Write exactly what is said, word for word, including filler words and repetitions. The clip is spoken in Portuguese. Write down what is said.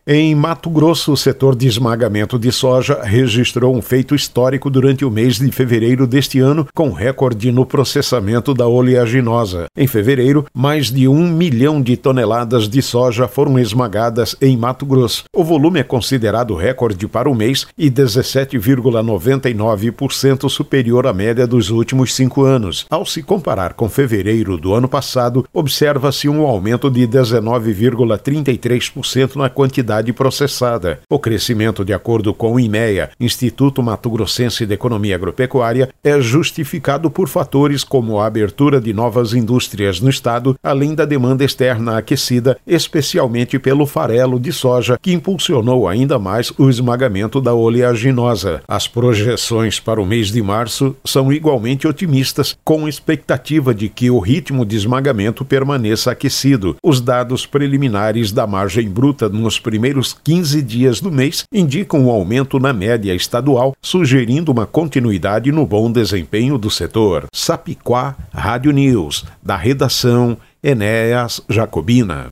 Em Mato Grosso, o setor de esmagamento de soja registrou um feito histórico durante o mês de fevereiro deste ano, com recorde no processamento da oleaginosa. Em fevereiro, mais de um milhão de toneladas de soja foram esmagadas em Mato Grosso. O volume é considerado recorde para o mês e dezessete vírgula noventa e nove por cento superior à média dos últimos cinco anos. Ao se comparar com fevereiro do ano passado, observa-se um aumento de dezenove vírgula trinta e três por cento na quantidade processada. O crescimento, de acordo com o IMEA, Instituto Mato Grossense de Economia Agropecuária, é justificado por fatores como a abertura de novas indústrias no estado, além da demanda externa aquecida, especialmente pelo farelo de soja, que impulsionou ainda mais o esmagamento da oleaginosa. As projeções para o mês de março são igualmente otimistas, com expectativa de que o ritmo de esmagamento permaneça aquecido. Os dados preliminares da margem bruta nos primeiros quinze dias do mês indicam um aumento na média estadual, sugerindo uma continuidade no bom desempenho do setor. Sapiquá, Rádio News, da redação Enéas Jacobina.